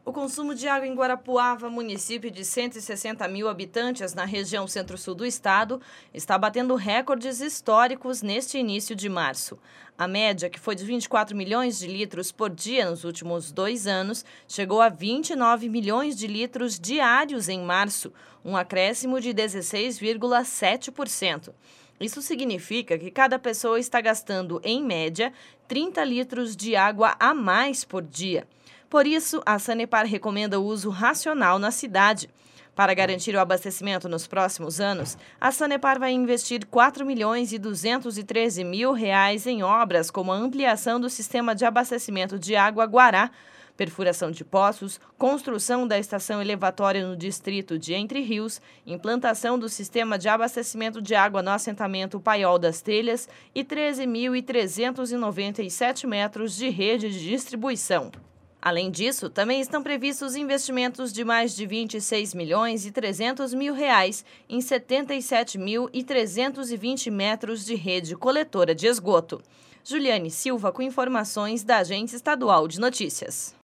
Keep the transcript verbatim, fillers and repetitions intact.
O consumo de água em Guarapuava, município de cento e sessenta mil habitantes na região centro-sul do estado, está batendo recordes históricos neste início de março. A média, que foi de vinte e quatro milhões de litros por dia nos últimos dois anos, chegou a vinte e nove milhões de litros diários em março, um acréscimo de dezesseis vírgula sete por cento. Isso significa que cada pessoa está gastando, em média, trinta litros de água a mais por dia. Por isso, a Sanepar recomenda o uso racional na cidade. Para garantir o abastecimento nos próximos anos, a Sanepar vai investir quatro milhões e duzentos e treze mil reais em obras como a ampliação do sistema de abastecimento de água Guará, perfuração de poços, construção da estação elevatória no distrito de Entre Rios, implantação do sistema de abastecimento de água no assentamento Paiol das Telhas e treze mil trezentos e noventa e sete metros de rede de distribuição. Além disso, também estão previstos investimentos de mais de vinte e seis milhões e trezentos mil reais em setenta e sete mil trezentos e vinte metros de rede coletora de esgoto. Juliane Silva com informações da Agência Estadual de Notícias.